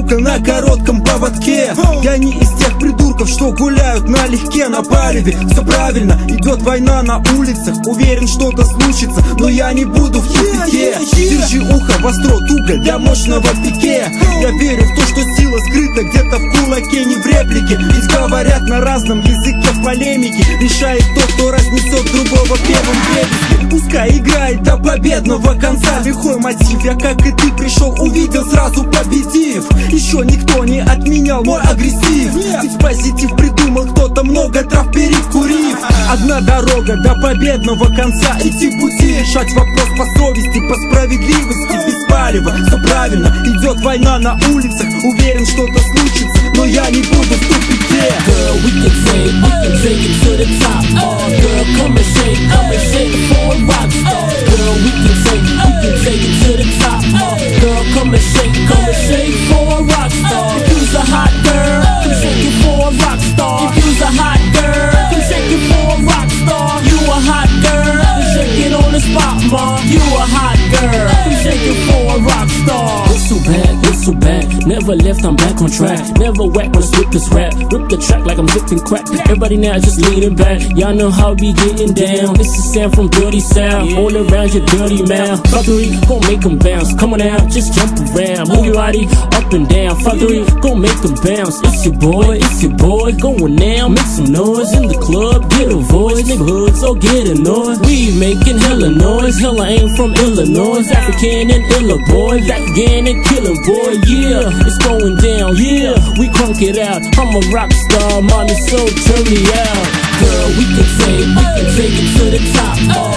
сука, на коротком поводке. Я не из тех придурков, что гуляют налегке на палеве. Все правильно, идет война на улицах. Уверен, что-то случится, но я не буду в тупике. Держи ухо востро, туго для мощного пике. Я верю в то, что сила скрыта где-то в кулаке, не в реплике. Ведь говорят на разном языке в полемике. Решает тот, кто разнесет другого первым дребезги. Пускай играет до победного конца. Лихой мотив, я как и ты пришел, увидел, сразу победив. Еще никто не отменял мой агрессив. Ведь позитив придумал кто-то, много трав перекурив. Одна дорога до победного конца, идти пути, решать вопрос по совести, по справедливости, без палева. Все правильно, идет война на улицах. Уверен, что-то случится, но я не буду в тупике. Girl, we can take it to the top. Girl, come and shake it for a rock star. Girl, we can take it to the top. Girl, come and shake for a rock star. If you's a hot girl, come shake it for a rock star. If you's a hot girl, come shake it for a rock star. You a hot girl, come shake it on the spot, ma. You a hot girl, come shake it for a rock star. It's so bad, never left, I'm back on track. Never whack when I slip this rap. Rip the track like I'm zipping crack. Everybody now just leaning back. Y'all know how we getting down. This is Sam from Dirty South. All around your dirty mouth. Fuckery, gon' make them bounce. Come on out, just jump around. Move your body up and down. Fuckery, gon' make them bounce. It's your boy, going now. Make some noise in the club. Get a voice, neighborhood, so get annoyed. We making hella noise. Hella ain't from Illinois. African and illa boy. Back again and killing boy. Yeah, it's going down. Yeah, we crunk it out. I'm a rock star, mommy, so turn me out. Girl, we can take it to the top.